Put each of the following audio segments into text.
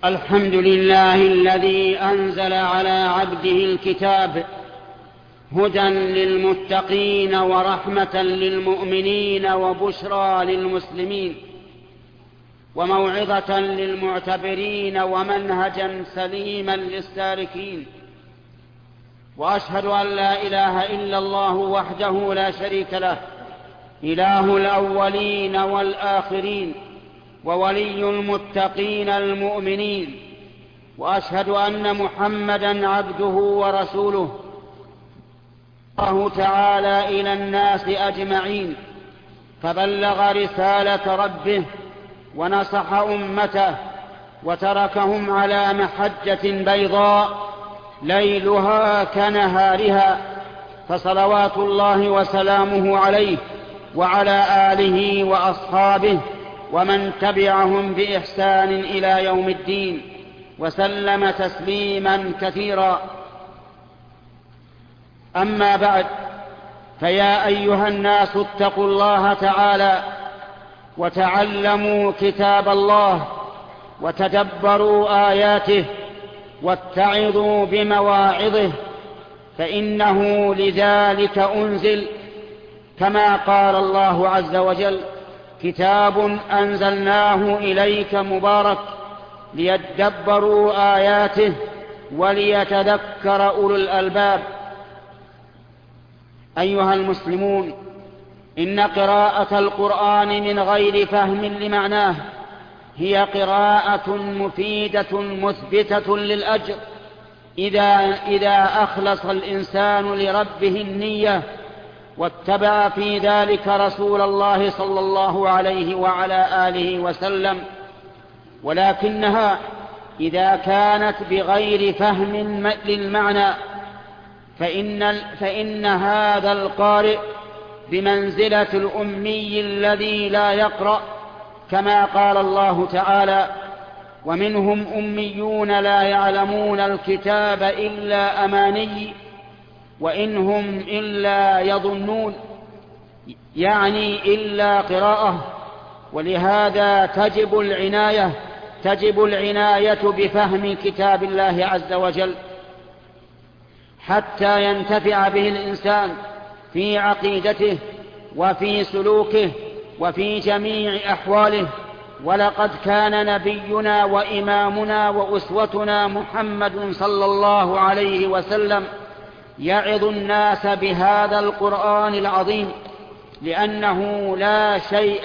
الحمد لله الذي أنزل على عبده الكتاب هدى للمتقين ورحمة للمؤمنين وبشرى للمسلمين وموعظة للمعتبرين ومنهجا سليما للسالكين. وأشهد أن لا إله إلا الله وحده لا شريك له، إله الأولين والآخرين وولي المتقين المؤمنين. وأشهد أن محمدا عبده ورسوله الله تعالى إلى الناس أجمعين، فبلغ رسالة ربه ونصح أمته وتركهم على محجة بيضاء ليلها كنهارها، فصلوات الله وسلامه عليه وعلى آله وأصحابه ومن تبعهم بإحسان إلى يوم الدين، وسلم تسليما كثيرا. أما بعد، فيا أيها الناس اتقوا الله تعالى وتعلموا كتاب الله وتدبروا آياته واتعظوا بمواعظه، فإنه لذلك أنزل، كما قال الله عز وجل: كتاب أنزلناه إليك مبارك ليدبروا آياته وليتذكر أولو الألباب. أيها المسلمون، إن قراءة القرآن من غير فهم لمعناه هي قراءة مفيدة مثبتة للأجر إذا أخلص الإنسان لربه النية واتبع في ذلك رسول الله صلى الله عليه وعلى آله وسلم. ولكنها إذا كانت بغير فهم للمعنى فإن هذا القارئ بمنزلة الأمي الذي لا يقرأ، كما قال الله تعالى: ومنهم أميون لا يعلمون الكتاب إلا أماني وإن هم إلا يظنون، يعني إلا قراءة. ولهذا تجب العناية بفهم كتاب الله عز وجل حتى ينتفع به الإنسان في عقيدته وفي سلوكه وفي جميع أحواله. ولقد كان نبينا وإمامنا وأسوتنا محمد صلى الله عليه وسلم يعظ الناس بهذا القرآن العظيم، لأنه لا شيء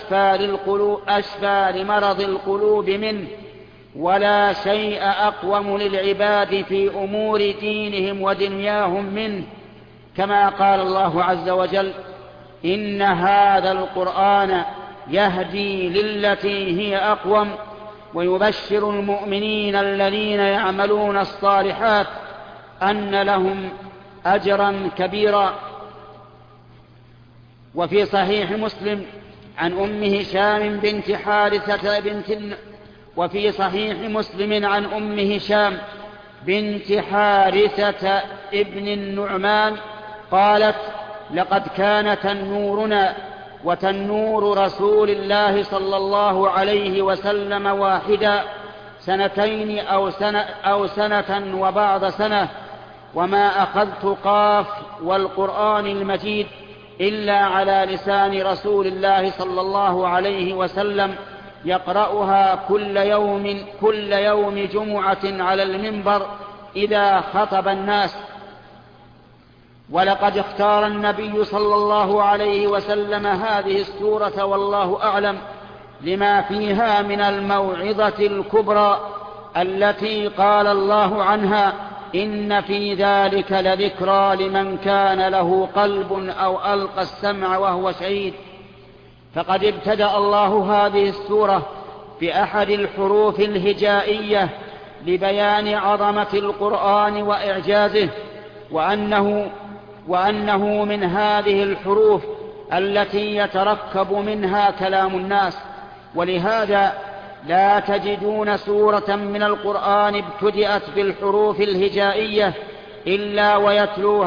أشفى لمرض القلوب منه، ولا شيء أقوم للعباد في أمور دينهم ودنياهم منه، كما قال الله عز وجل: إن هذا القرآن يهدي للتي هي أقوم ويبشر المؤمنين الذين يعملون الصالحات أن لهم أجرا كبيرا. وفي صحيح مسلم عن أم هشام بنت حارثة ابن النعمان قالت: لقد كان تنورنا وتنور رسول الله صلى الله عليه وسلم واحدا، سنتين أو سنة وبعض سنة، وما أخذت قاف والقرآن المجيد إلا على لسان رسول الله صلى الله عليه وسلم يقرأها كل يوم جمعة على المنبر إذا خطب الناس. ولقد اختار النبي صلى الله عليه وسلم هذه السورة والله أعلم لما فيها من الموعظة الكبرى التي قال الله عنها: إن في ذلك لذكرى لمن كان له قلب أو ألقى السمع وهو شهيد. فقد ابتدأ الله هذه السورة بأحد الحروف الهجائية لبيان عظمة القرآن وإعجازه، وأنه من هذه الحروف التي يتركب منها كلام الناس. ولهذا لا تجدون سورة من القرآن ابتدأت بالحروف الهجائية إلا ويتلو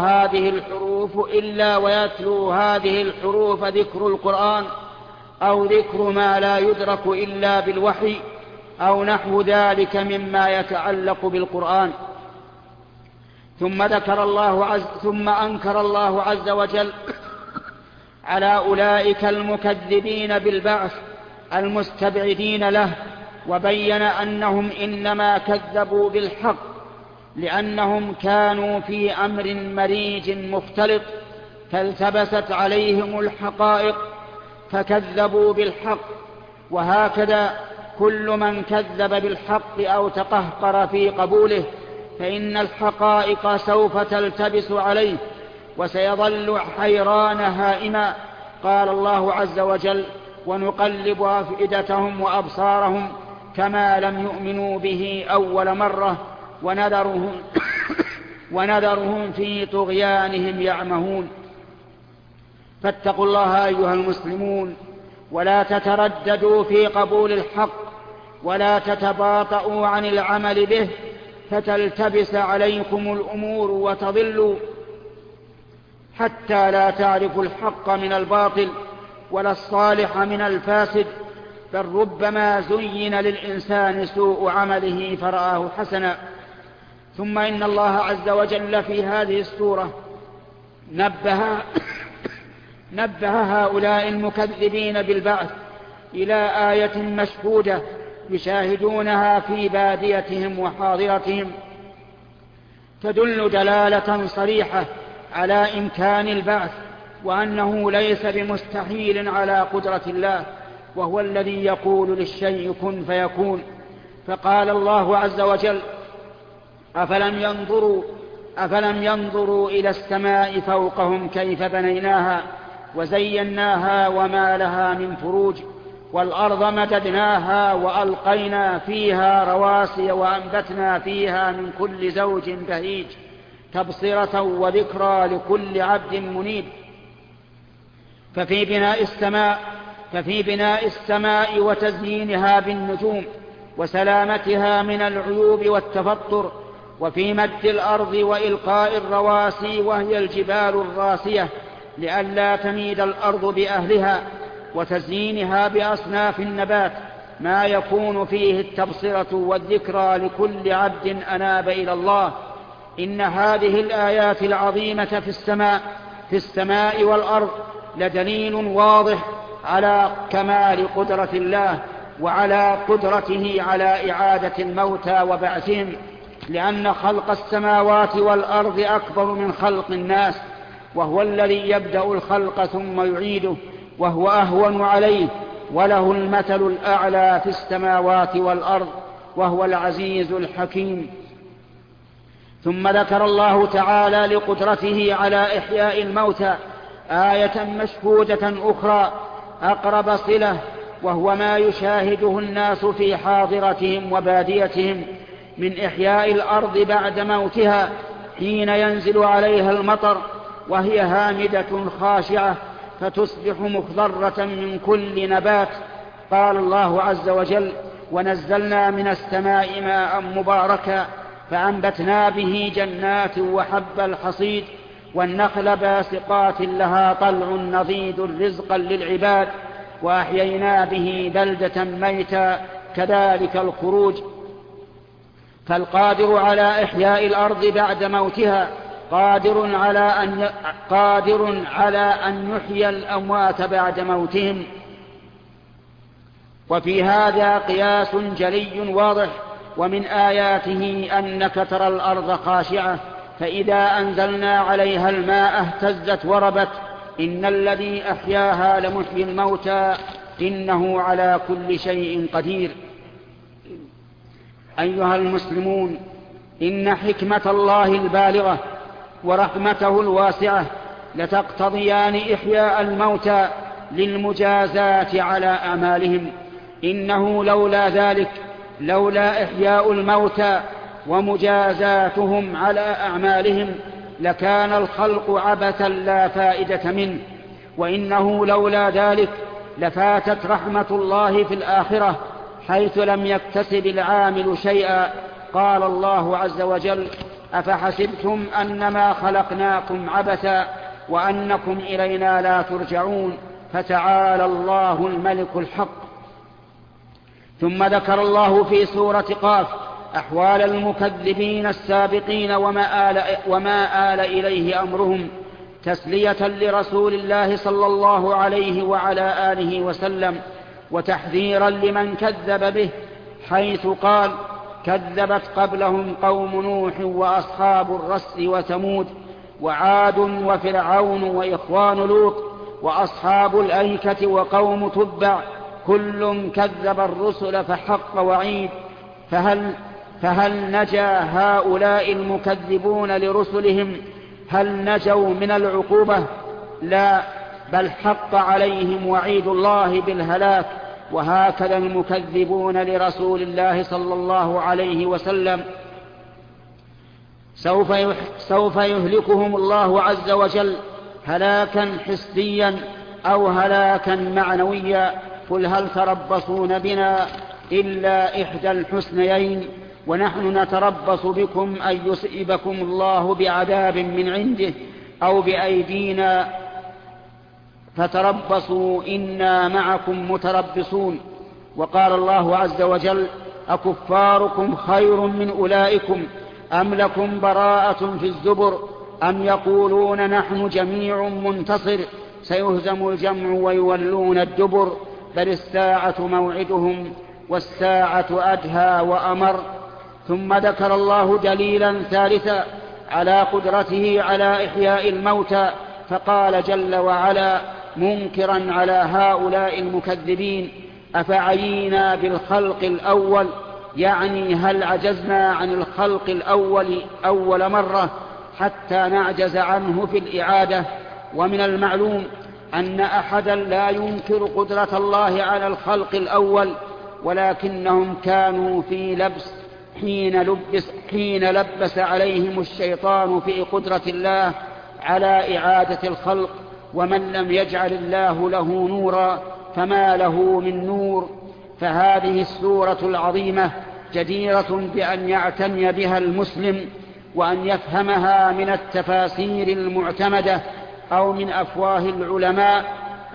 هذه الحروف ذكر القرآن أو ذكر ما لا يدرك إلا بالوحي، أو نحو ذلك مما يتعلق بالقرآن. ثم أنكر الله عز وجل على أولئك المكذبين بالبعث المستبعدين له، وبين أنهم إنما كذبوا بالحق لأنهم كانوا في أمر مريج مختلط، فالتبست عليهم الحقائق فكذبوا بالحق. وهكذا كل من كذب بالحق أو تقهقر في قبوله فإن الحقائق سوف تلتبس عليه وسيظل حيران هائما. قال الله عز وجل: ونقلب أفئدتهم وأبصارهم كما لم يؤمنوا به أول مرة ونذرهم في طغيانهم يعمهون. فاتقوا الله أيها المسلمون، ولا تترددوا في قبول الحق، ولا تتباطؤوا عن العمل به فتلتبس عليكم الأمور وتضلوا، حتى لا تعرفوا الحق من الباطل ولا الصالح من الفاسد، بل ربما زين للإنسان سوء عمله فرآه حسنا. ثم إن الله عز وجل في هذه السورة نبه هؤلاء المكذبين بالبعث إلى آية مشهودة يشاهدونها في باديتهم وحاضرتهم، تدل دلالة صريحة على إمكان البعث، وأنه ليس بمستحيل على قدرة الله، وهو الذي يقول للشيء كن فيكون. فقال الله عز وجل: أفلم ينظروا إلى السماء فوقهم كيف بنيناها وزيناها وما لها من فروج، والأرض مددناها وألقينا فيها رواسي وأنبتنا فيها من كل زوج بهيج تبصرة وذكرى لكل عبد منيب. ففي بناء السماء وتزيينها بالنجوم وسلامتها من العيوب والتفطر، وفي مد الأرض وإلقاء الرواسي وهي الجبال الراسية لئلا تميد الأرض بأهلها، وتزيينها بأصناف النبات ما يكون فيه التبصرة والذكرى لكل عبد أناب إلى الله. إن هذه الآيات العظيمة في السماء والأرض لدليل واضح على كمال قدرة الله وعلى قدرته على إعادة الموتى وبعثهم، لأن خلق السماوات والأرض أكبر من خلق الناس، وهو الذي يبدأ الخلق ثم يعيده، وهو أهون عليه، وله المثل الأعلى في السماوات والأرض، وهو العزيز الحكيم. ثم ذكر الله تعالى لقدرته على إحياء الموتى آية مشهودة أخرى أقرب صلة، وهو ما يشاهده الناس في حاضرتهم وباديتهم من إحياء الأرض بعد موتها حين ينزل عليها المطر وهي هامدة خاشعة فتصبح مخضرة من كل نبات. قال الله عز وجل: ونزلنا من السماء ماء مباركا فأنبتنا به جنات وحب الحصيد والنخل باسقات لها طلع نضيد رزقا للعباد وأحيينا به بلدة ميتا كذلك الخروج. فالقادر على إحياء الأرض بعد موتها قادر على أن يحيي الأموات بعد موتهم. وفي هذا قياس جلي واضح، ومن آياته أنك ترى الأرض خاشعة فإذا أنزلنا عليها الماء اهتزت وربت إن الذي أحياها لمحيي الموتى إنه على كل شيء قدير. أيها المسلمون، إن حكمة الله البالغة ورحمته الواسعة لتقتضيان إحياء الموتى للمجازاة على أعمالهم. إنه لولا إحياء الموتى ومجازاتهم على أعمالهم لكان الخلق عبثا لا فائدة منه، وإنه لولا ذلك لفاتت رحمة الله في الآخرة حيث لم يكتسب العامل شيئا. قال الله عز وجل: أفحسبتم أنما خلقناكم عبثا وأنكم إلينا لا ترجعون فتعالى الله الملك الحق. ثم ذكر الله في سورة قاف أحوال المكذبين السابقين وما آل إليه أمرهم تسلية لرسول الله صلى الله عليه وعلى آله وسلم وتحذيرا لمن كذب به، حيث قال: كذبت قبلهم قوم نوح وأصحاب الرس وثمود وعاد وفرعون وإخوان لوط وأصحاب الأيكة وقوم تبع كل كذب الرسل فحق وعيد. فهل نجا هؤلاء المكذبون لرسلهم؟ هل نجوا من العقوبة؟ لا، بل حق عليهم وعيد الله بالهلاك. وهكذا المكذبون لرسول الله صلى الله عليه وسلم سوف يهلكهم الله عز وجل هلاكا حسيا أو هلاكا معنويا. قل هل تربصون بنا إلا إحدى الحسنيين ونحن نتربص بكم أن يصيبكم الله بعذاب من عنده أو بأيدينا فتربصوا إنا معكم متربصون. وقال الله عز وجل: أكفاركم خير من أولئكم أم لكم براءة في الزبر أم يقولون نحن جميع منتصر سيهزم الجمع ويولون الدبر بل الساعة موعدهم والساعة أدهى وأمر. ثم ذكر الله دليلا ثالثا على قدرته على إحياء الموتى، فقال جل وعلا منكرا على هؤلاء المكذبين: أفعينا بالخلق الأول، يعني هل عجزنا عن الخلق الأول أول مرة حتى نعجز عنه في الإعادة؟ ومن المعلوم أن أحدا لا ينكر قدرة الله على الخلق الأول، ولكنهم كانوا في لبس حين لبس عليهم الشيطان في قدرة الله على إعادة الخلق. ومن لم يجعل الله له نورا فما له من نور. فهذه السورة العظيمة جديرة بأن يعتني بها المسلم وأن يفهمها من التفاسير المعتمدة أو من أفواه العلماء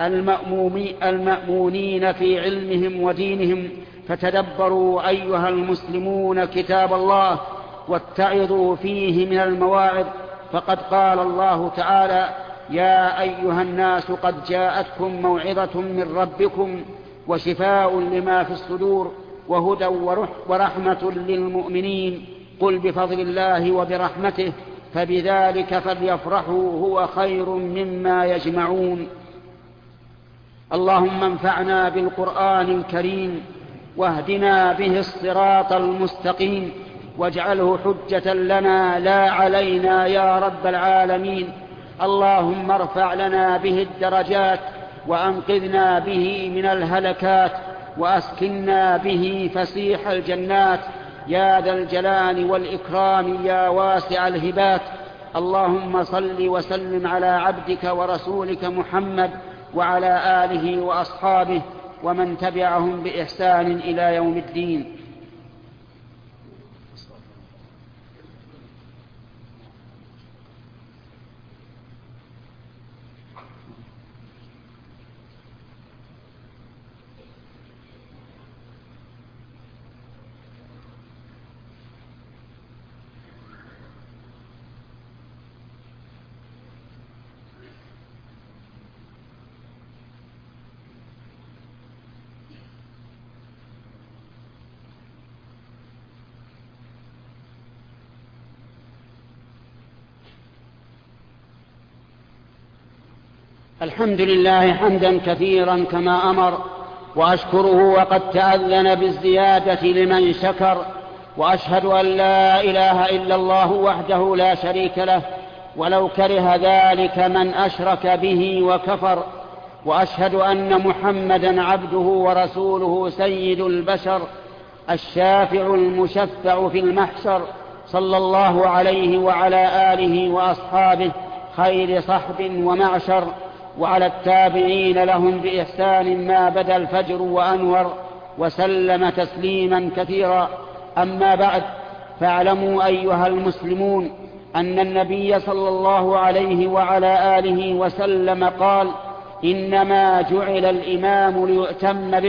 المأمونين في علمهم ودينهم. فتدبروا أيها المسلمون كتاب الله واتعظوا فيه من المواعظ، فقد قال الله تعالى: يا أيها الناس قد جاءتكم موعظة من ربكم وشفاء لما في الصدور وهدى ورحمة للمؤمنين. قل بفضل الله وبرحمته فبذلك فليفرحوا هو خير مما يجمعون. اللهم انفعنا بالقرآن الكريم واهدنا به الصراط المستقيم واجعله حجة لنا لا علينا يا رب العالمين. اللهم ارفع لنا به الدرجات وأنقذنا به من الهلكات وأسكننا به فسيح الجنات يا ذا الجلال والإكرام يا واسع الهبات. اللهم صل وسلم على عبدك ورسولك محمد وعلى آله وأصحابه ومن تبعهم بإحسان إلى يوم الدين. الحمد لله حمدا كثيرا كما أمر، وأشكره وقد تأذن بالزيادة لمن شكر، وأشهد أن لا إله إلا الله وحده لا شريك له ولو كره ذلك من أشرك به وكفر، وأشهد أن محمدا عبده ورسوله سيد البشر الشافع المشفع في المحشر، صلى الله عليه وعلى آله وأصحابه خير صحب ومعشر، وعلى التابعين لهم بإحسان ما بدا الفجر وأنور، وسلم تسليما كثيرا. أما بعد، فاعلموا أيها المسلمون أن النبي صلى الله عليه وعلى آله وسلم قال: إنما جعل الإمام ليؤتم به،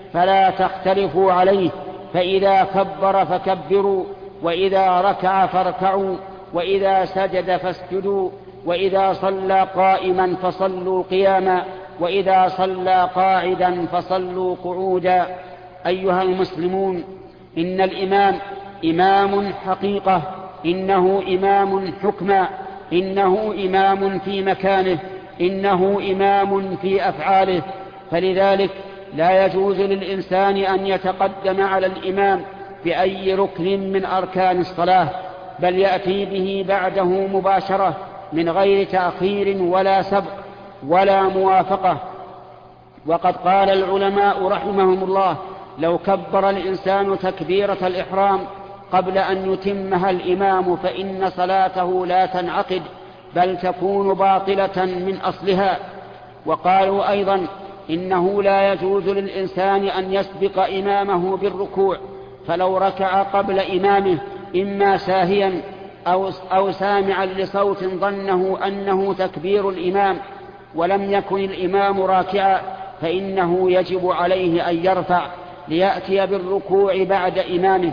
فلا تختلفوا عليه، فإذا كبر فكبروا، وإذا ركع فاركعوا، وإذا سجد فاسجدوا، وإذا صلى قائما فصلوا قياما، وإذا صلى قاعدا فصلوا قعودا. أيها المسلمون، إن الإمام إمام حقيقة، إنه إمام حكما، إنه إمام في مكانه، إنه إمام في أفعاله، فلذلك لا يجوز للإنسان أن يتقدم على الإمام بأي ركن من أركان الصلاة، بل يأتي به بعده مباشرة من غير تأخير ولا سبق ولا موافقة. وقد قال العلماء رحمهم الله: لو كبر الإنسان تكبيرة الإحرام قبل أن يتمها الإمام فإن صلاته لا تنعقد، بل تكون باطلة من أصلها. وقالوا أيضا: إنه لا يجوز للإنسان أن يسبق إمامه بالركوع، فلو ركع قبل إمامه إما ساهيا أو سامعا لصوت ظنه أنه تكبير الإمام ولم يكن الإمام راكعا، فإنه يجب عليه أن يرفع ليأتي بالركوع بعد إمامه.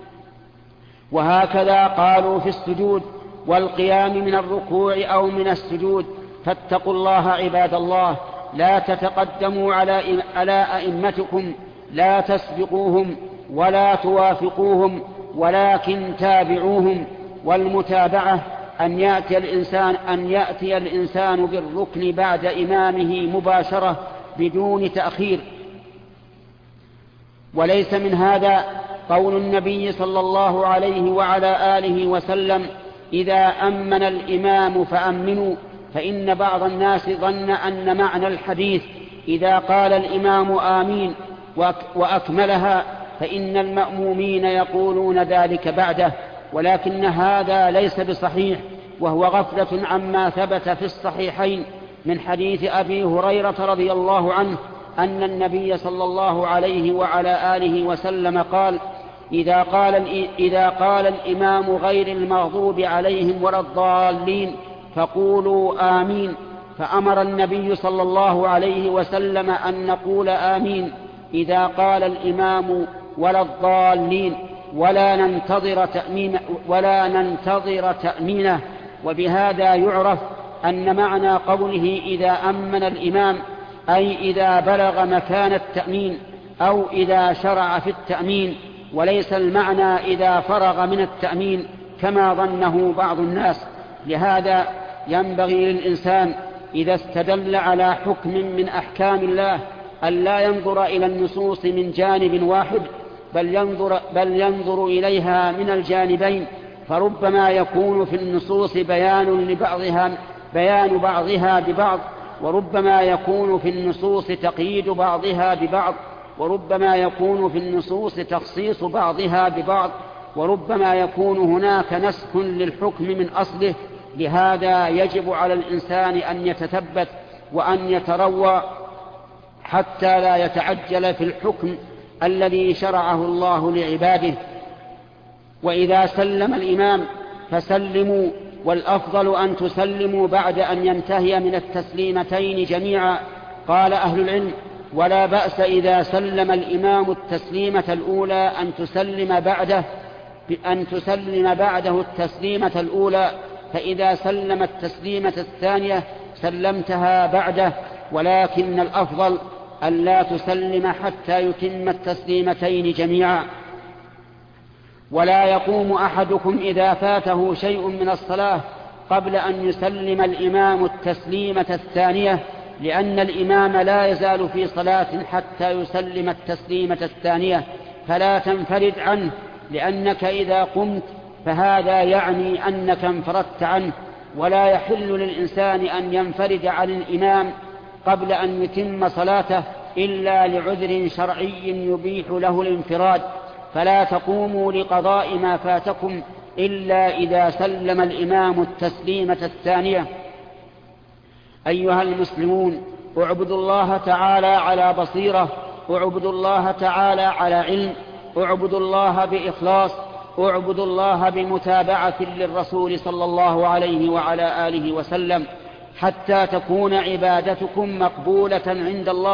وهكذا قالوا في السجود والقيام من الركوع أو من السجود. فاتقوا الله عباد الله، لا تتقدموا على أئمتكم، لا تسبقوهم ولا توافقوهم، ولكن تابعوهم. والمتابعة أن يأتي الإنسان بالركن بعد إمامه مباشرة بدون تأخير. وليس من هذا قول النبي صلى الله عليه وعلى آله وسلم: إذا أمن الإمام فأمنوا، فإن بعض الناس ظن أن معنى الحديث إذا قال الإمام آمين وأكملها فإن المأمومين يقولون ذلك بعده، ولكن هذا ليس بصحيح، وهو غفلة عما ثبت في الصحيحين من حديث أبي هريرة رضي الله عنه أن النبي صلى الله عليه وعلى آله وسلم قال: إذا قال الإمام غير المغضوب عليهم ولا الضالين فقولوا آمين. فأمر النبي صلى الله عليه وسلم أن نقول آمين إذا قال الإمام ولا الضالين، ولا ننتظر تأمينه. وبهذا يعرف أن معنى قوله إذا أمن الإمام أي إذا بلغ مكان التأمين أو إذا شرع في التأمين، وليس المعنى إذا فرغ من التأمين كما ظنه بعض الناس. لهذا ينبغي للإنسان إذا استدل على حكم من أحكام الله أن لا ينظر إلى النصوص من جانب واحد، بل ينظر إليها من الجانبين، فربما يكون في النصوص بيان بعضها ببعض، وربما يكون في النصوص تقييد بعضها ببعض، وربما يكون في النصوص تخصيص بعضها ببعض، وربما يكون هناك نسخ للحكم من أصله. لهذا يجب على الإنسان أن يتثبت وأن يتروى حتى لا يتعجل في الحكم الذي شرعه الله لعباده. وإذا سلم الإمام فسلموا، والأفضل أن تسلموا بعد أن ينتهي من التسليمتين جميعا. قال أهل العلم: ولا بأس إذا سلم الإمام التسليمة الأولى أن تسلم بعده التسليمة الأولى، فإذا سلم التسليمة الثانية سلمتها بعده، ولكن الأفضل أن لا تسلم حتى يتم التسليمتين جميعا. ولا يقوم أحدكم إذا فاته شيء من الصلاة قبل أن يسلم الإمام التسليمة الثانية، لأن الإمام لا يزال في صلاة حتى يسلم التسليمة الثانية، فلا تنفرد عنه، لأنك إذا قمت فهذا يعني أنك انفردت عنه. ولا يحل للإنسان أن ينفرد عن الإمام قبل أن يتم صلاته إلا لعذر شرعي يبيح له الانفراد، فلا تقوموا لقضاء ما فاتكم إلا إذا سلم الإمام التسليمة الثانية. أيها المسلمون، اعبدوا الله تعالى على بصيرة، اعبدوا الله تعالى على علم، اعبدوا الله بإخلاص، اعبدوا الله بمتابعة للرسول صلى الله عليه وعلى آله وسلم، حتى تكون عبادتكم مقبولة عند الله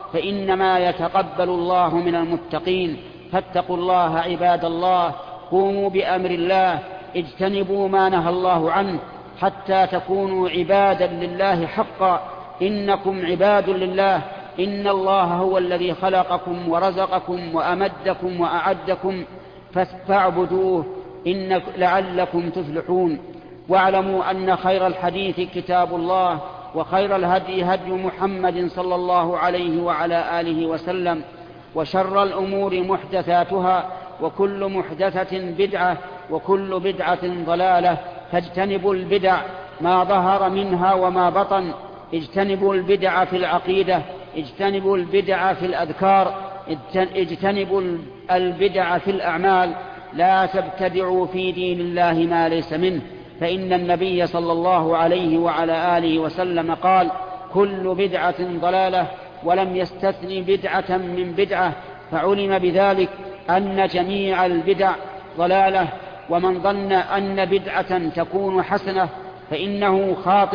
فإنما يتقبل الله من المتقين. فاتقوا الله عباد الله، قوموا بأمر الله، اجتنبوا ما نهى الله عنه حتى تكونوا عبادا لله حقا. إنكم عباد لله، إن الله هو الذي خلقكم ورزقكم وأمدكم وأعدكم فاعبدوه لعلكم تفلحون. واعلموا أن خير الحديث كتاب الله، وخير الهدي هدي محمد صلى الله عليه وعلى آله وسلم، وشر الأمور محدثاتها، وكل محدثة بدعة، وكل بدعة ضلالة. فاجتنبوا البدع ما ظهر منها وما بطن، اجتنبوا البدع في العقيدة، اجتنبوا البدع في الأذكار، اجتنبوا البدع في الأعمال. لا تبتدعوا في دين الله ما ليس منه، فإن النبي صلى الله عليه وعلى آله وسلم قال: كل بدعة ضلالة، ولم يستثن بدعة من بدعة، فعلم بذلك أن جميع البدع ضلالة. ومن ظن أن بدعة تكون حسنة فإنه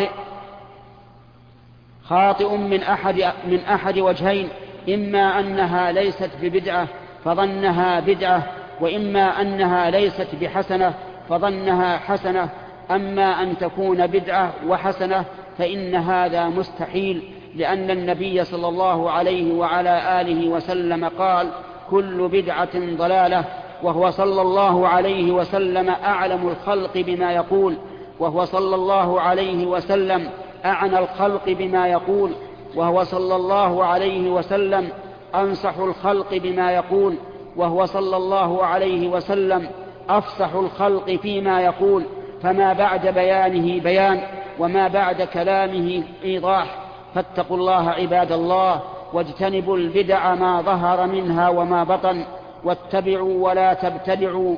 خاطئ من أحد وجهين: إما أنها ليست ببدعة فظنها بدعة، وإما أنها ليست بحسنة فظنها حسنة. أما أن تكون بدعة وحسنة فإن هذا مستحيل، لأن النبي صلى الله عليه وعلى آله وسلم قال: كل بدعة ضلالة. وهو صلى الله عليه وسلم أعلم الخلق بما يقول، وهو صلى الله عليه وسلم أعنى الخلق بما يقول، وهو صلى الله عليه وسلم أنصح الخلق بما يقول، وهو صلى الله عليه وسلم أفصح الخلق فيما يقول. فما بعد بيانه بيان، وما بعد كلامه إيضاح. فاتقوا الله عباد الله، واجتنبوا البدع ما ظهر منها وما بطن، واتبعوا ولا تبتدعوا.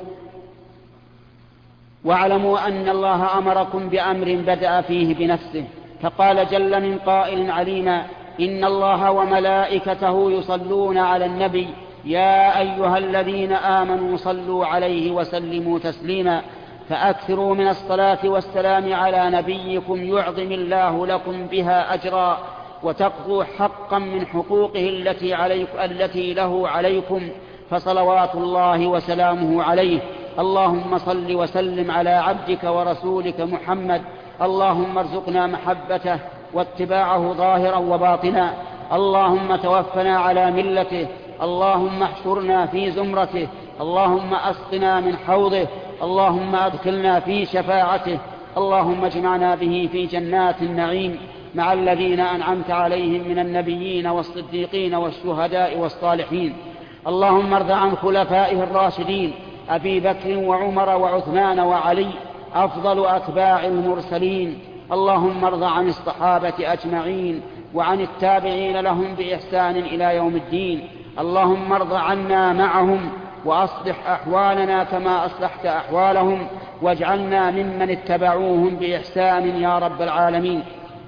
واعلموا أن الله أمركم بأمر بدأ فيه بنفسه، فقال جل من قائل عليما: إن الله وملائكته يصلون على النبي يا أيها الذين آمنوا صلوا عليه وسلموا تسليما. فأكثروا من الصلاة والسلام على نبيكم يعظم الله لكم بها أجرا، وتقضوا حقا من حقوقه التي له عليكم، فصلوات الله وسلامه عليه. اللهم صل وسلم على عبدك ورسولك محمد. اللهم ارزقنا محبته واتباعه ظاهرا وباطنا. اللهم توفنا على ملته. اللهم احشرنا في زمرته. اللهم أسقنا من حوضه. اللهم أدخلنا في شفاعته. اللهم اجمعنا به في جنات النعيم مع الذين أنعمت عليهم من النبيين والصديقين والشهداء والصالحين. اللهم ارض عن خلفائه الراشدين أبي بكر وعمر وعثمان وعلي أفضل أتباع المرسلين. اللهم ارض عن الصحابة أجمعين وعن التابعين لهم بإحسان إلى يوم الدين. اللهم ارض عنا معهم، وأصلح أحوالنا كما أصلحت أحوالهم، واجعلنا ممن اتبعوهم بإحسان يا رب العالمين.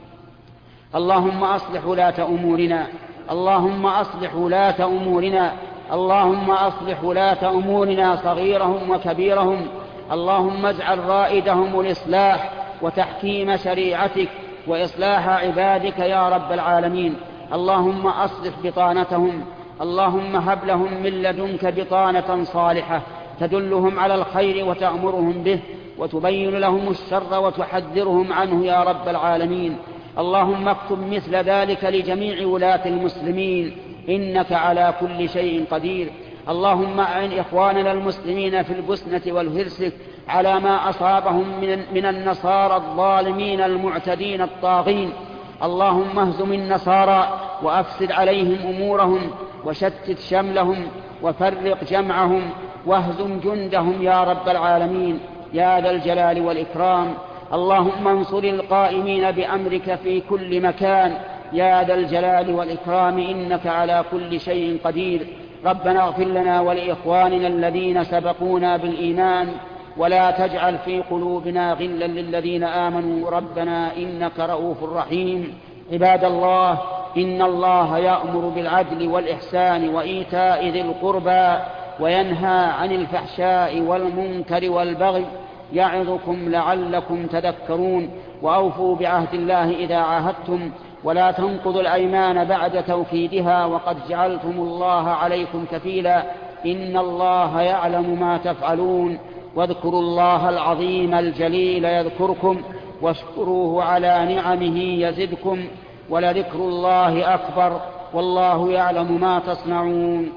اللهم أصلح ولاة أمورنا. اللهم أصلح ولاة أمورنا. اللهم أصلح ولاة أمورنا صغيرهم وكبيرهم. اللهم اجعل رائدهم الإصلاح وتحكيم شريعتك وإصلاح عبادك يا رب العالمين. اللهم أصلح بطانتهم. اللهم هب لهم من لدنك بطانة صالحة تدلهم على الخير وتأمرهم به، وتبين لهم الشر وتحذرهم عنه يا رب العالمين. اللهم اكتب مثل ذلك لجميع ولاة المسلمين، إنك على كل شيء قدير. اللهم أعن إخواننا المسلمين في البوسنة والهرسك على ما أصابهم من النصارى الظالمين المعتدين الطاغين. اللهم اهزم النصارى وأفسد عليهم أمورهم، وشتت شملهم، وفرق جمعهم، واهزم جندهم يا رب العالمين يا ذا الجلال والإكرام. اللهم انصر القائمين بأمرك في كل مكان يا ذا الجلال والإكرام، إنك على كل شيء قدير. ربنا اغفر لنا ولإخواننا الذين سبقونا بالإيمان، ولا تجعل في قلوبنا غلا للذين آمنوا ربنا إنك رؤوف رحيم. عباد الله، إن الله يأمر بالعدل والإحسان وإيتاء ذي القربى، وينهى عن الفحشاء والمنكر والبغي، يعظكم لعلكم تذكرون. وأوفوا بعهد الله إذا عاهدتم، ولا تنقضوا الأيمان بعد توكيدها وقد جعلتم الله عليكم كفيلا إن الله يعلم ما تفعلون واذكروا الله العظيم الجليل يذكركم واشكروه على نعمه يزدكم ولذكر الله أكبر والله يعلم ما تصنعون.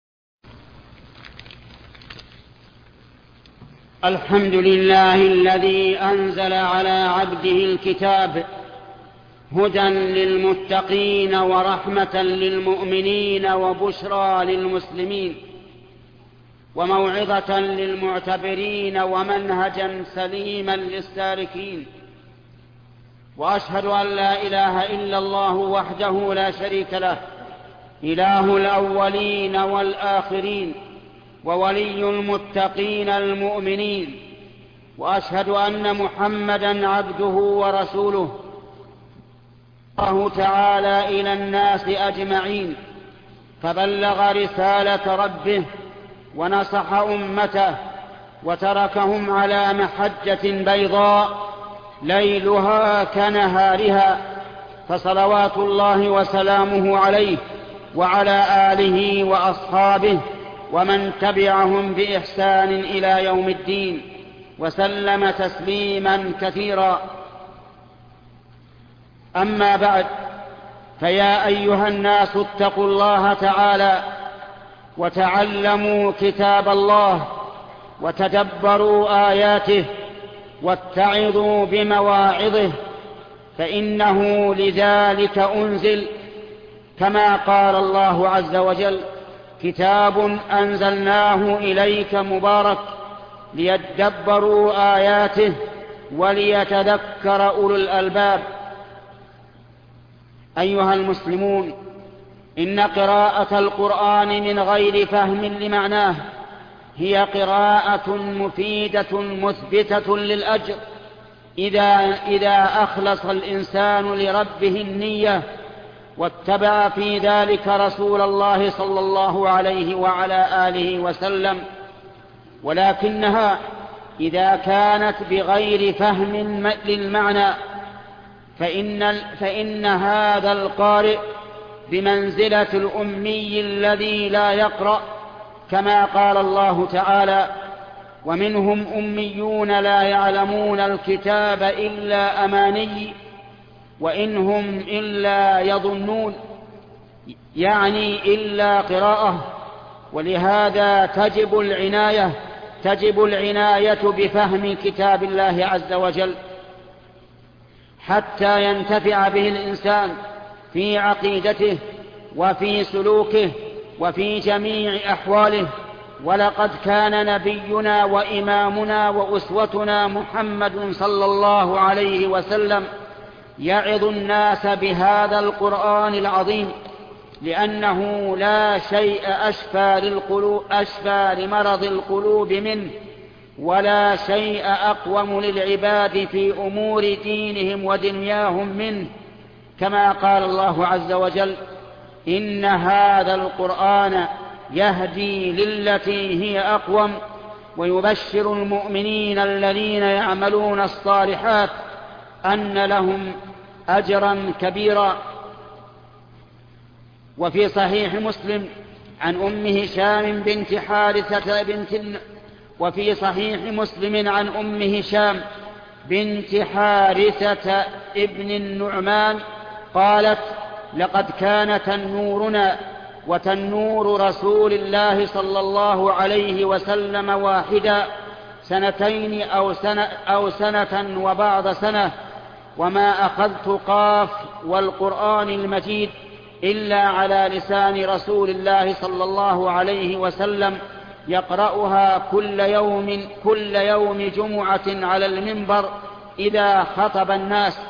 الحمد لله الذي أنزل على عبده الكتاب هدى للمتقين ورحمة للمؤمنين وبشرى للمسلمين وموعظة للمعتبرين ومنهجا سليما للسالكين. وأشهد أن لا إله إلا الله وحده لا شريك له إله الأولين والآخرين وولي المتقين المؤمنين. وأشهد أن محمدا عبده ورسوله الله تعالى إلى الناس أجمعين فبلغ رسالة ربه ونصح أمته وتركهم على محجة بيضاء ليلها كنهارها فصلوات الله وسلامه عليه وعلى آله وأصحابه ومن تبعهم بإحسان إلى يوم الدين وسلم تسليما كثيرا. أما بعد، فيا أيها الناس اتقوا الله تعالى وتعلموا كتاب الله وتدبروا آياته واتعظوا بمواعظه فإنه لذلك أنزل كما قال الله عز وجل كتاب أنزلناه إليك مبارك ليدبروا آياته وليتذكر أولو الألباب. أيها المسلمون، إن قراءة القرآن من غير فهم لمعناه هي قراءة مفيدة مثبتة للأجر إذا أخلص الإنسان لربه النية واتبع في ذلك رسول الله صلى الله عليه وعلى آله وسلم. ولكنها إذا كانت بغير فهم للمعنى فإن هذا القارئ بمنزلة الأمي الذي لا يقرأ كما قال الله تعالى ومنهم أميون لا يعلمون الكتاب إلا أماني وإن هم إلا يظنون، يعني إلا قراءة. ولهذا تجب العناية بفهم كتاب الله عز وجل حتى ينتفع به الإنسان في عقيدته وفي سلوكه وفي جميع أحواله. ولقد كان نبينا وإمامنا وأسوتنا محمد صلى الله عليه وسلم يعظ الناس بهذا القرآن العظيم لأنه لا شيء أشفى لمرض القلوب منه ولا شيء أقوم للعباد في أمور دينهم ودنياهم منه كما قال الله عز وجل إن هذا القرآن يهدي للتي هي أقوم ويبشر المؤمنين الذين يعملون الصالحات أن لهم أجرا كبيرا. وفي صحيح مسلم عن أم هشام بنت حارثة بنت حارثة ابن النعمان قالت لقد كان تنورنا وتنور رسول الله صلى الله عليه وسلم واحدا 2 أو سنة وبعض سنة وما أخذت قاف والقرآن المجيد إلا على لسان رسول الله صلى الله عليه وسلم يقرأها كل يوم جمعة على المنبر إذا خطب الناس.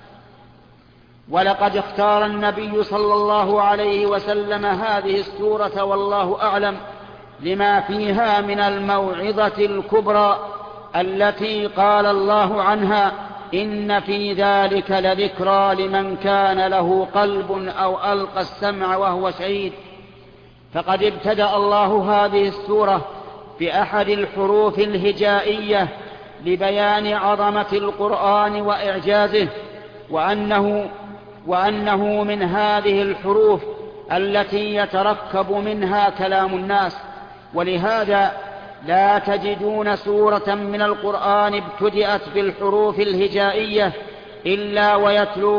ولقد اختار النبي صلى الله عليه وسلم هذه السورة والله أعلم لما فيها من الموعظة الكبرى التي قال الله عنها إن في ذلك لذكرى لمن كان له قلب أو ألقى السمع وهو شهيد. فقد ابتدأ الله هذه السورة بأحد الحروف الهجائية لبيان عظمة القرآن وإعجازه وأنه من هذه الحروف التي يتركب منها كلام الناس. ولهذا لا تجدون سورة من القرآن ابتدأت بالحروف الهجائية إلا ويتلو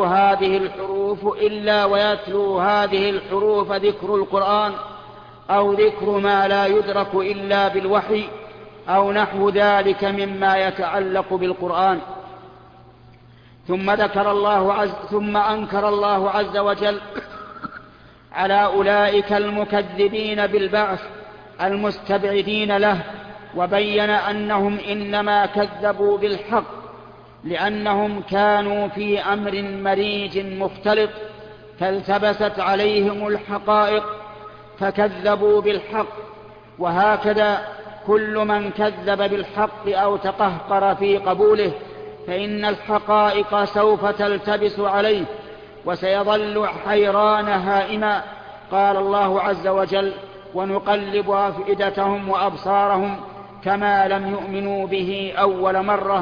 هذه الحروف ذكر القرآن، أو ذكر ما لا يدرك إلا بالوحي، أو نحو ذلك مما يتعلق بالقرآن. ثم أنكر الله عز وجل على أولئك المكذبين بالبعث المستبعدين له، وبين أنهم إنما كذبوا بالحق لأنهم كانوا في أمر مريج مختلط، فالتبست عليهم الحقائق فكذبوا بالحق. وهكذا كل من كذب بالحق أو تقهقر في قبوله فإن الحقائق سوف تلتبس عليه وسيظل حيران هائما. قال الله عز وجل: ونقلب أفئدتهم وأبصارهم كما لم يؤمنوا به أول مرة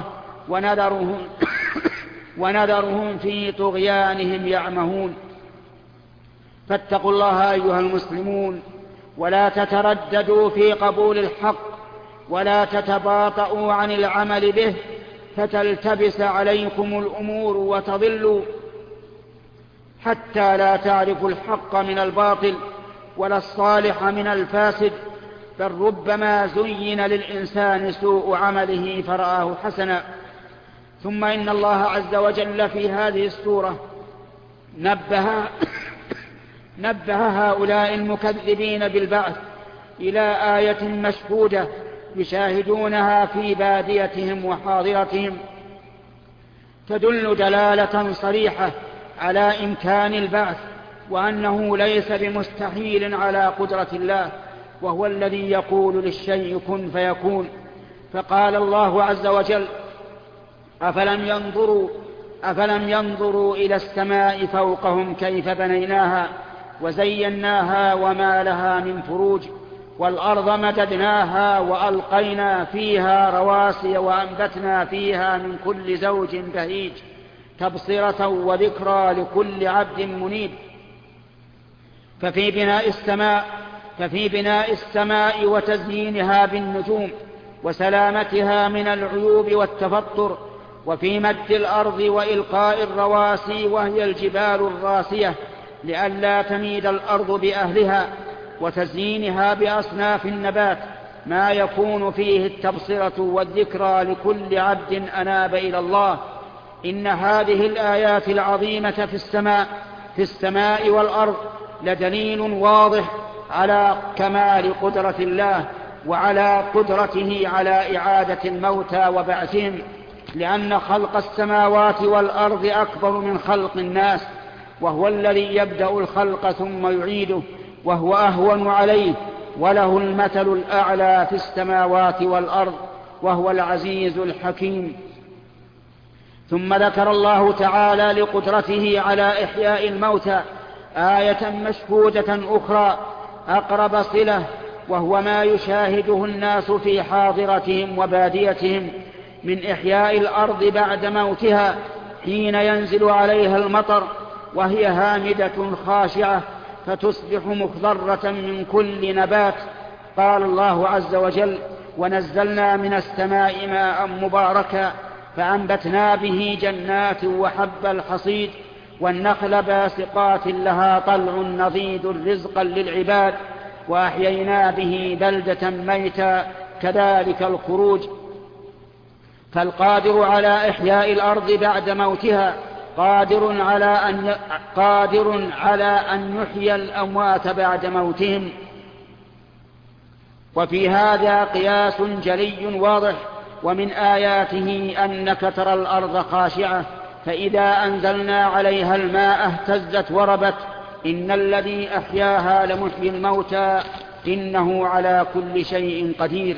ونذرهم في طغيانهم يعمهون. فاتقوا الله أيها المسلمون، ولا تترددوا في قبول الحق، ولا تتباطؤوا عن العمل به فتلتبس عليكم الأمور وتضلوا، حتى لا تعرفوا الحق من الباطل ولا الصالح من الفاسد، بل ربما زين للإنسان سوء عمله فرآه حسنا. ثم إن الله عز وجل في هذه السورة نبه هؤلاء المكذبين بالبعث إلى آية مشهودة يشاهدونها في باديتهم وحاضرتهم، تدل دلالة صريحة على إمكان البعث، وأنه ليس بمستحيل على قدرة الله، وهو الذي يقول للشيء كن فيكون. فقال الله عز وجل: أفلم ينظروا إلى السماء فوقهم كيف بنيناها وزيناها وما لها من فروج، والأرض مددناها وألقينا فيها رواسي وأنبتنا فيها من كل زوج بهيج تبصرة وذكرى لكل عبد منيب. ففي بناء السماء وتزيينها بالنجوم وسلامتها من العيوب والتفطر، وفي مد الأرض وإلقاء الرواسي وهي الجبال الراسية لئلا تميد الأرض بأهلها، وتزيينها بأصناف النبات ما يكون فيه التبصرة والذكرى لكل عبد أناب إلى الله. إن هذه الآيات العظيمة في السماء والأرض لدليل واضح على كمال قدرة الله وعلى قدرته على إعادة الموتى وبعثهم، لأن خلق السماوات والأرض أكبر من خلق الناس، وهو الذي يبدأ الخلق ثم يعيده، وهو أهون عليه، وله المثل الأعلى في السماوات والأرض، وهو العزيز الحكيم. ثم ذكر الله تعالى لقدرته على إحياء الموتى آية مشهودة أخرى أقرب صلة، وهو ما يشاهده الناس في حاضرتهم وباديتهم من إحياء الأرض بعد موتها حين ينزل عليها المطر وهي هامدة خاشعة فتصبح مخضرة من كل نبات. قال الله عز وجل: ونزلنا من السماء ماء مباركا فأنبتنا به جنات وحب الحصيد والنخل باسقات لها طلع نضيد رزقا للعباد وأحيينا به بلدة ميتا كذلك الخروج. فالقادر على إحياء الأرض بعد موتها قادر على أن يحيي الأموات بعد موتهم. وفي هذا قياس جلي واضح. ومن آياته أنك ترى الأرض خاشعة فإذا أنزلنا عليها الماء اهتزت وربت إن الذي أحياها لمحيي الموتى إنه على كل شيء قدير.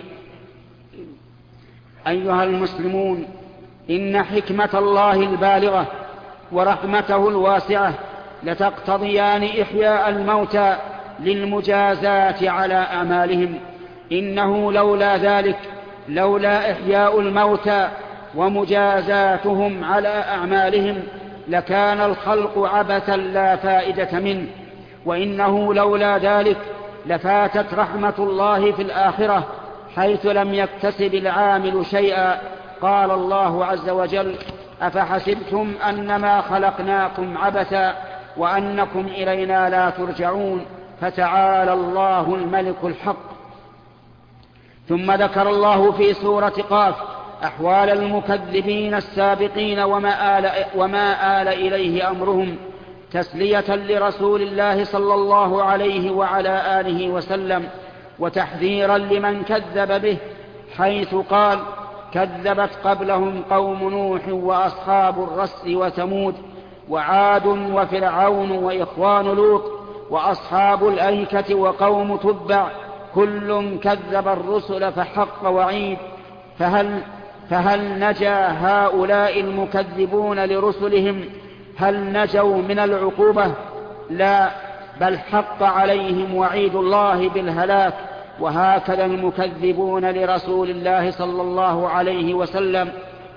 أيها المسلمون، إن حكمة الله البالغة ورحمته الواسعة لتقتضيان إحياء الموتى للمجازاة على أعمالهم. إنه لولا ذلك، لولا إحياء الموتى ومجازاتهم على أعمالهم، لكان الخلق عبثا لا فائدة منه، وإنه لولا ذلك لفاتت رحمة الله في الآخرة حيث لم يكتسب العامل شيئا. قال الله عز وجل: أفحسبتم أنما خلقناكم عبثا وأنكم إلينا لا ترجعون، فتعالى الله الملك الحق. ثم ذكر الله في سورة قاف أحوال المكذبين السابقين وما آل إليه أمرهم، تسلية لرسول الله صلى الله عليه وعلى آله وسلم، وتحذيرا لمن كذب به، حيث قال: كذبت قبلهم قوم نوح وأصحاب الرس وثمود وعاد وفرعون وإخوان لوط وأصحاب الأيكة وقوم تبع، كل كذب الرسل فحق وعيد. فهل نجا هؤلاء المكذبون لرسلهم؟ هل نجوا من العقوبة؟ لا، بل حق عليهم وعيد الله بالهلاك. وهكذا المكذبون لرسول الله صلى الله عليه وسلم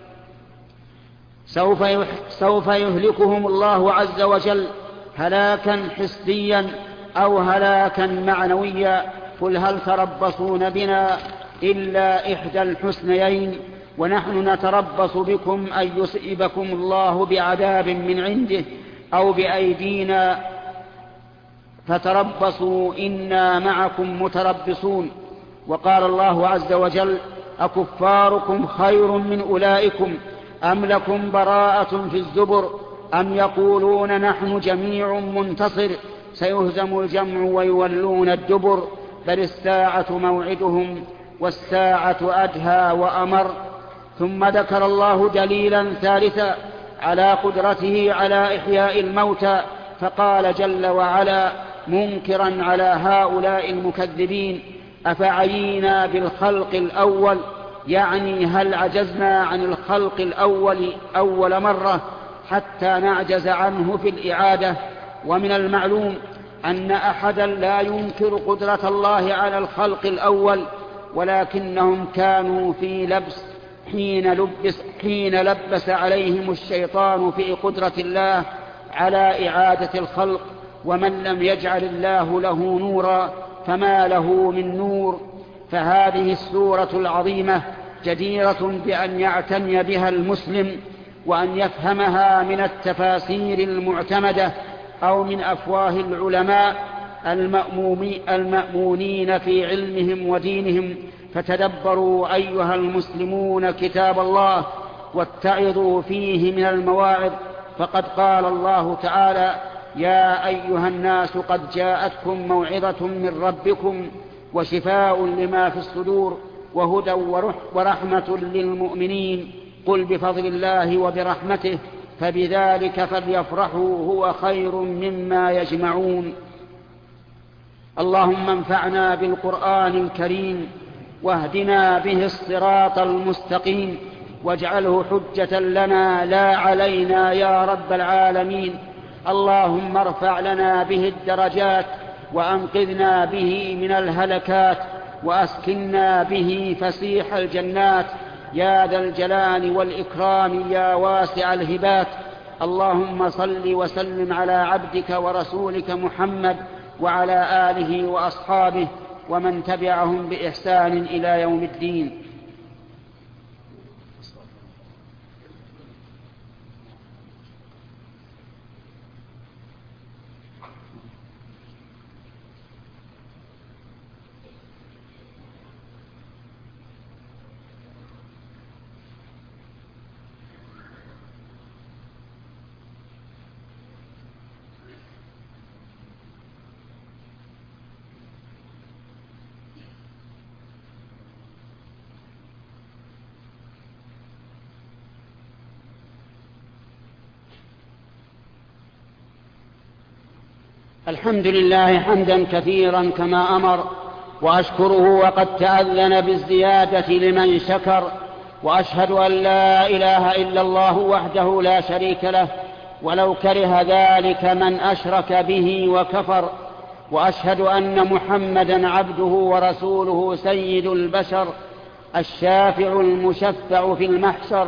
سوف يهلكهم الله عز وجل هلاكا حسيا أو هلاكا معنويا. قل هل تربصون بنا إلا إحدى الحسنيين، ونحن نتربص بكم أن يصيبكم الله بعذاب من عنده أو بأيدينا، فتربصوا إنا معكم متربصون. وقال الله عز وجل: أكفاركم خير من أولئكم أم لكم براءة في الزبر أم يقولون نحن جميع منتصر سيهزم الجمع ويولون الدبر بل الساعة موعدهم والساعة أدهى وأمر. ثم ذكر الله دليلا ثالثا على قدرته على إحياء الموتى، فقال جل وعلا منكرا على هؤلاء المكذبين: أفعينا بالخلق الأول، يعني هل عجزنا عن الخلق الأول أول مرة حتى نعجز عنه في الإعادة؟ ومن المعلوم أن أحدا لا ينكر قدرة الله على الخلق الأول، ولكنهم كانوا في لبس حين لبس عليهم الشيطان في قدرة الله على إعادة الخلق. ومن لم يجعل الله له نورا فما له من نور. فهذه السورة العظيمة جديرة بأن يعتني بها المسلم وأن يفهمها من التفاسير المعتمدة أو من أفواه العلماء المأمونين في علمهم ودينهم. فتدبروا أيها المسلمون كتاب الله واتعظوا فيه من المواعظ، فقد قال الله تعالى: يا أيها الناس قد جاءتكم موعظة من ربكم وشفاء لما في الصدور وهدى ورحمة للمؤمنين. قل بفضل الله وبرحمته فبذلك فليفرحوا هو خير مما يجمعون. اللهم انفعنا بالقرآن الكريم واهدنا به الصراط المستقيم، واجعله حجة لنا لا علينا يا رب العالمين. اللهم ارفع لنا به الدرجات وأنقذنا به من الهلكات وأسكننا به فسيح الجنات يا ذا الجلال والإكرام يا واسع الهبات. اللهم صل وسلم على عبدك ورسولك محمد وعلى آله وأصحابه ومن تبعهم بإحسان إلى يوم الدين. الحمد لله حمدا كثيرا كما أمر، وأشكره وقد تأذن بالزيادة لمن شكر، وأشهد أن لا إله إلا الله وحده لا شريك له ولو كره ذلك من أشرك به وكفر، وأشهد أن محمدا عبده ورسوله سيد البشر الشافع المشفع في المحشر،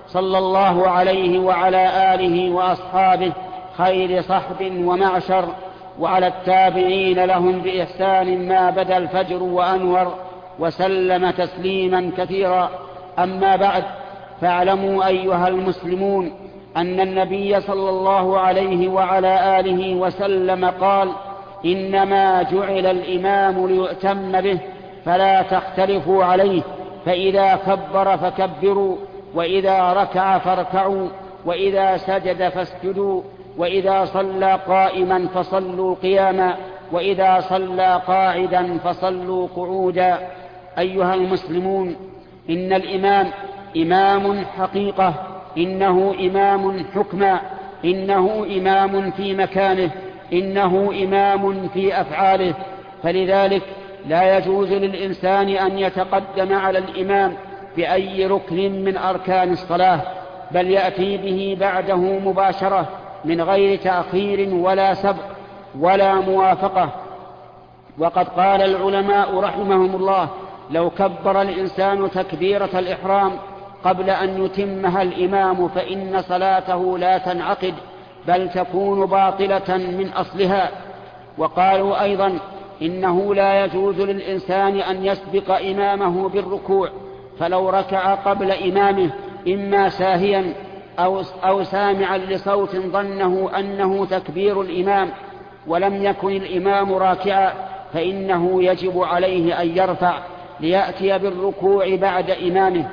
صلى الله عليه وعلى آله وأصحابه خير صحب ومعشر، وعلى التابعين لهم بإحسان ما بدا الفجر وأنور، وسلم تسليما كثيرا. أما بعد، فاعلموا أيها المسلمون أن النبي صلى الله عليه وعلى آله وسلم قال: إنما جعل الإمام ليؤتم به فلا تختلفوا عليه، فإذا كبر فكبروا، وإذا ركع فاركعوا، وإذا سجد فاسجدوا، وإذا صلى قائما فصلوا قياما، وإذا صلى قاعدا فصلوا قعودا. أيها المسلمون، إن الإمام إمام حقيقة، إنه إمام حكما، إنه إمام في مكانه، إنه إمام في أفعاله. فلذلك لا يجوز للإنسان أن يتقدم على الإمام بأي ركن من أركان الصلاة، بل يأتي به بعده مباشرة من غير تأخير ولا سبق ولا موافقة. وقد قال العلماء رحمهم الله: لو كبر الإنسان تكبيرة الإحرام قبل أن يتمها الإمام فإن صلاته لا تنعقد، بل تكون باطلة من أصلها. وقالوا أيضا: إنه لا يجوز للإنسان أن يسبق إمامه بالركوع، فلو ركع قبل إمامه إما ساهيا أو سامعا لصوت ظنه أنه تكبير الإمام ولم يكن الإمام راكعا، فإنه يجب عليه أن يرفع ليأتي بالركوع بعد إمامه.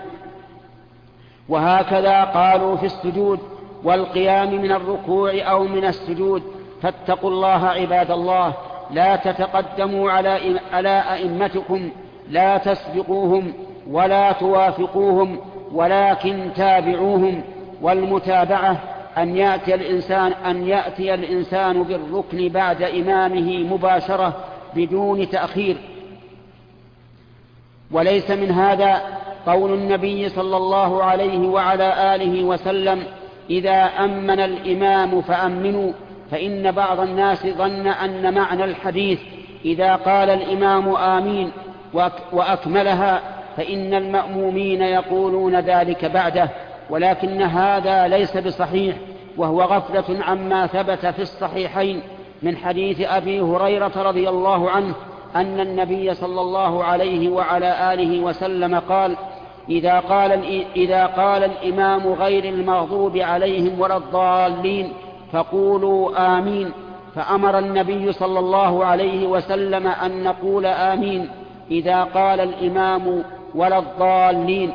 وهكذا قالوا في السجود والقيام من الركوع أو من السجود. فاتقوا الله عباد الله، لا تتقدموا على أئمتكم، لا تسبقوهم ولا توافقوهم، ولكن تابعوهم. والمتابعة أن يأتي الإنسان بالركن بعد إمامه مباشرة بدون تأخير. وليس من هذا قول النبي صلى الله عليه وعلى آله وسلم: إذا أمن الإمام فأمنوا، فإن بعض الناس ظن أن معنى الحديث إذا قال الإمام آمين وأكملها فإن المأمومين يقولون ذلك بعده، ولكن هذا ليس بصحيح، وهو غفلة عما ثبت في الصحيحين من حديث أبي هريرة رضي الله عنه أن النبي صلى الله عليه وعلى آله وسلم قال: إذا قال الإمام غير المغضوب عليهم ولا الضالين فقولوا آمين. فأمر النبي صلى الله عليه وسلم أن نقول آمين إذا قال الإمام ولا الضالين،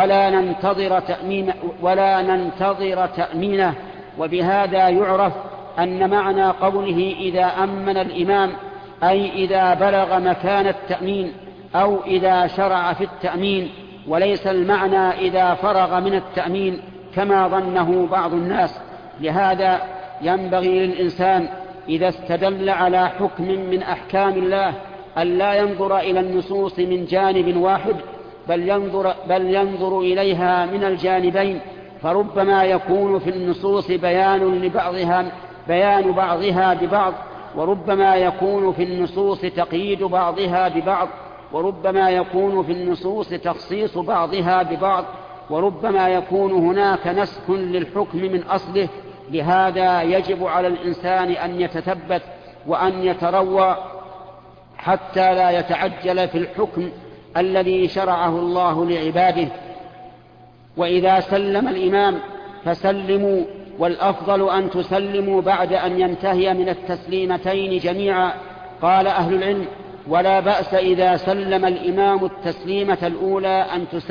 ولا ننتظر تأمينه. وبهذا يعرف أن معنى قوله إذا أمن الإمام أي إذا بلغ مكان التأمين أو إذا شرع في التأمين، وليس المعنى إذا فرغ من التأمين كما ظنه بعض الناس. لهذا ينبغي للإنسان إذا استدل على حكم من أحكام الله أن لا ينظر إلى النصوص من جانب واحد، بل ينظر إليها من الجانبين، فربما يكون في النصوص بيان بعضها ببعض، وربما يكون في النصوص تقييد بعضها ببعض، وربما يكون في النصوص تخصيص بعضها ببعض، وربما يكون هناك نسخ للحكم من أصله. لهذا يجب على الإنسان أن يتثبت وأن يتروى حتى لا يتعجل في الحكم الذي شرعه الله لعباده. وإذا سلم الإمام فسلموا، والأفضل أن تسلموا بعد أن ينتهي من التسليمتين جميعا. قال أهل العلم: ولا بأس إذا سلم الإمام التسليمة الأولى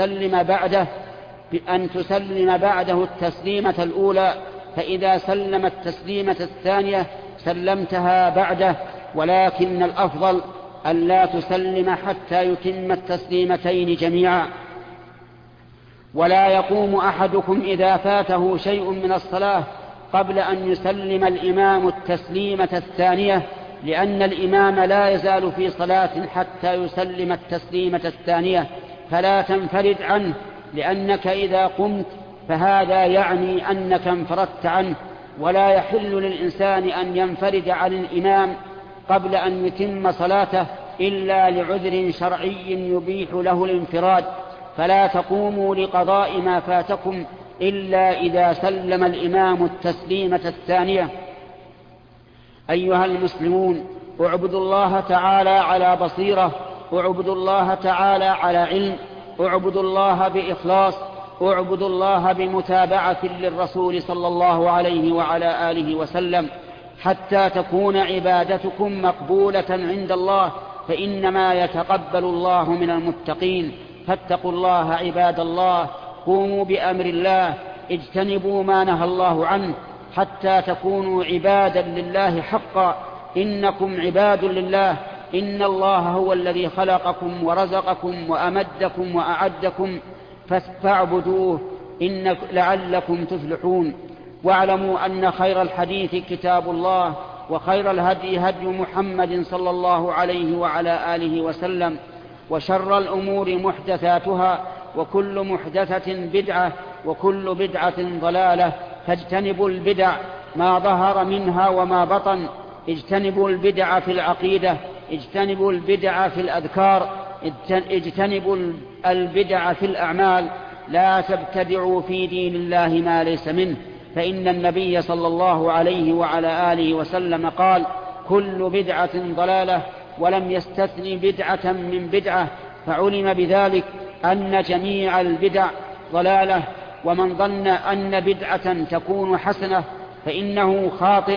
أن تسلم بعده التسليمة الأولى، فإذا سلم التسليمة الثانية سلمتها بعده، ولكن الأفضل أن لا تسلم حتى يتم التسليمتين جميعا. ولا يقوم أحدكم إذا فاته شيء من الصلاة قبل أن يسلم الإمام التسليمة الثانية، لأن الإمام لا يزال في صلاة حتى يسلم التسليمة الثانية، فلا تنفرد عنه، لأنك إذا قمت فهذا يعني أنك انفردت عنه. ولا يحل للإنسان أن ينفرد عن الإمام قبل أن يتم صلاته إلا لعذر شرعي يبيح له الانفراد. فلا تقوموا لقضاء ما فاتكم إلا إذا سلم الإمام التسليمة الثانية. أيها المسلمون، اعبدوا الله تعالى على بصيرة، اعبدوا الله تعالى على علم، اعبدوا الله بإخلاص، اعبدوا الله بمتابعة للرسول صلى الله عليه وعلى آله وسلم، حتى تكون عبادتكم مقبولة عند الله، فإنما يتقبل الله من المتقين. فاتقوا الله عباد الله، قوموا بأمر الله، اجتنبوا ما نهى الله عنه، حتى تكونوا عبادا لله حقا. إنكم عباد لله، إن الله هو الذي خلقكم ورزقكم وأمدكم وأعدكم، فاعبدوه لعلكم تفلحون. واعلموا أن خير الحديث كتاب الله، وخير الهدي هدي محمد صلى الله عليه وعلى آله وسلم، وشر الأمور محدثاتها، وكل محدثة بدعة، وكل بدعة ضلالة. فاجتنبوا البدع ما ظهر منها وما بطن، اجتنبوا البدع في العقيدة، اجتنبوا البدع في الأذكار، اجتنبوا البدع في الأعمال. لا تبتدعوا في دين الله ما ليس منه، فإن النبي صلى الله عليه وعلى آله وسلم قال: كل بدعة ضلالة، ولم يستثني بدعة من بدعة، فعلم بذلك أن جميع البدع ضلالة. ومن ظن أن بدعة تكون حسنة فإنه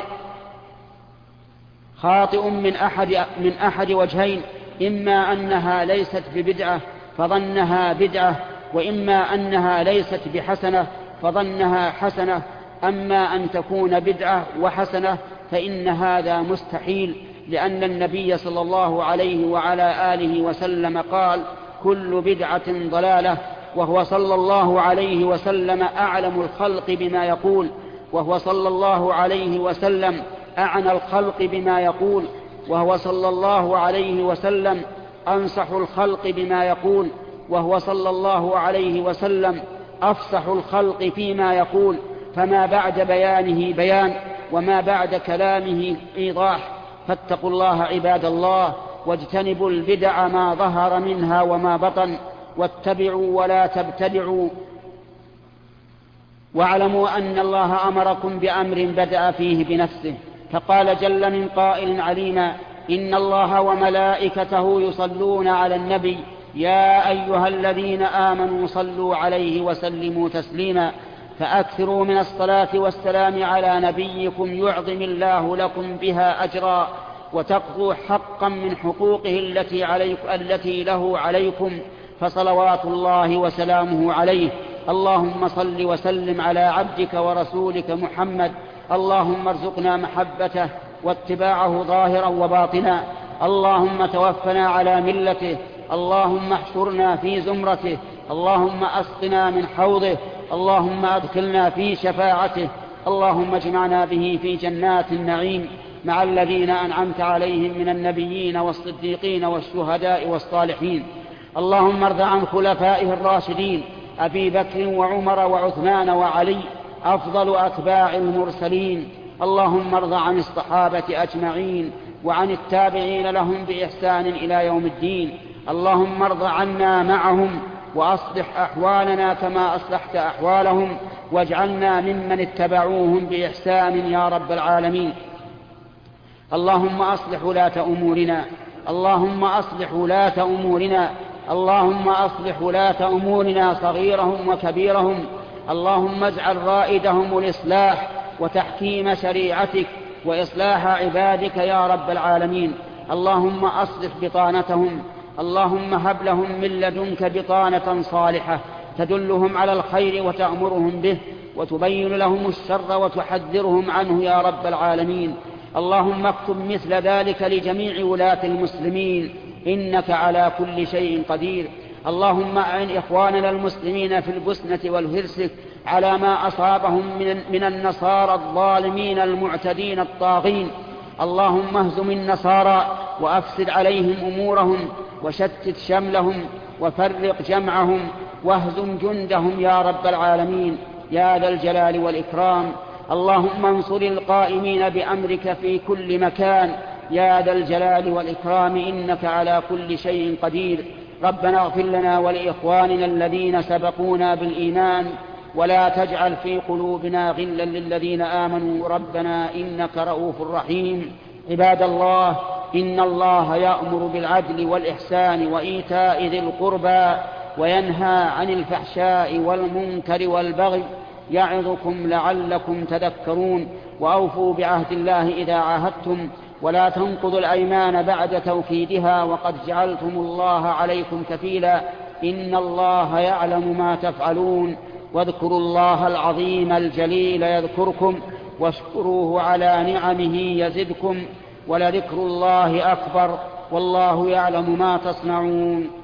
خاطئ من أحد وجهين: إما أنها ليست ببدعة فظنها بدعة، وإما أنها ليست بحسنة فظنها حسنة. أما أن تكون بدعة وحسنة فإن هذا مستحيل، لأن النبي صلى الله عليه وعلى آله وسلم قال: كل بدعة ضلالة. وهو صلى الله عليه وسلم أعلم الخلق بما يقول، وهو صلى الله عليه وسلم أعنى الخلق بما يقول، وهو صلى الله عليه وسلم أنصح الخلق بما يقول، وهو صلى الله عليه وسلم أفصح الخلق فيما يقول. فما بعد بيانه بيان، وما بعد كلامه إيضاح. فاتقوا الله عباد الله، واجتنبوا البدع ما ظهر منها وما بطن، واتبعوا ولا تبتدعوا. واعلموا أن الله أمركم بأمر بدأ فيه بنفسه، فقال جل من قائل عليما: إن الله وملائكته يصلون على النبي يا أيها الذين آمنوا صلوا عليه وسلموا تسليما. فأكثروا من الصلاة والسلام على نبيكم يعظم الله لكم بها أجرا، وتقضوا حقا من حقوقه التي له عليكم، فصلوات الله وسلامه عليه. اللهم صل وسلم على عبدك ورسولك محمد. اللهم ارزقنا محبته واتباعه ظاهرا وباطنا. اللهم توفنا على ملته. اللهم احشرنا في زمرته. اللهم أسقنا من حوضه. اللهم أدخلنا في شفاعته. اللهم اجمعنا به في جنات النعيم مع الذين أنعمت عليهم من النبيين والصديقين والشهداء والصالحين. اللهم ارض عن خلفائه الراشدين أبي بكر وعمر وعثمان وعلي أفضل أتباع المرسلين. اللهم ارض عن الصحابة أجمعين وعن التابعين لهم بإحسان إلى يوم الدين. اللهم ارض عنا معهم، وأصلح أحوالنا كما أصلحت أحوالهم، واجعلنا ممن اتبعوهم بإحسان يا رب العالمين. اللهم أصلح ولاة أمورنا، اللهم أصلح ولاة أمورنا، اللهم أصلح ولاة أمورنا صغيرهم وكبيرهم. اللهم اجعل رائدهم الإصلاح وتحكيم شريعتك وإصلاح عبادك يا رب العالمين. اللهم أصلح بطانتهم، اللهم هب لهم من لدنك بطانة صالحة تدلهم على الخير وتأمرهم به، وتبين لهم الشر وتحذرهم عنه يا رب العالمين. اللهم اكتب مثل ذلك لجميع ولاة المسلمين، إنك على كل شيء قدير. اللهم أعن إخواننا المسلمين في البوسنة والهرسك على ما أصابهم من النصارى الظالمين المعتدين الطاغين. اللهم اهزم النصارى وأفسد عليهم أمورهم، وشتت شملهم، وفرق جمعهم، واهزم جندهم يا رب العالمين يا ذا الجلال والإكرام. اللهم انصر القائمين بأمرك في كل مكان يا ذا الجلال والإكرام، إنك على كل شيء قدير. ربنا اغفر لنا ولإخواننا الذين سبقونا بالإيمان ولا تجعل في قلوبنا غلا للذين آمنوا ربنا إنك رؤوف رحيم. عباد الله، إن الله يأمر بالعدل والإحسان وإيتاء ذي القربى وينهى عن الفحشاء والمنكر والبغي يعظكم لعلكم تذكرون. وأوفوا بعهد الله إذا عاهدتم ولا تنقضوا الأيمان بعد توكيدها وقد جعلتم الله عليكم كفيلا إن الله يعلم ما تفعلون. واذكروا الله العظيم الجليل يذكركم واشكروه على نعمه يزدكم ولذكر الله أكبر والله يعلم ما تصنعون.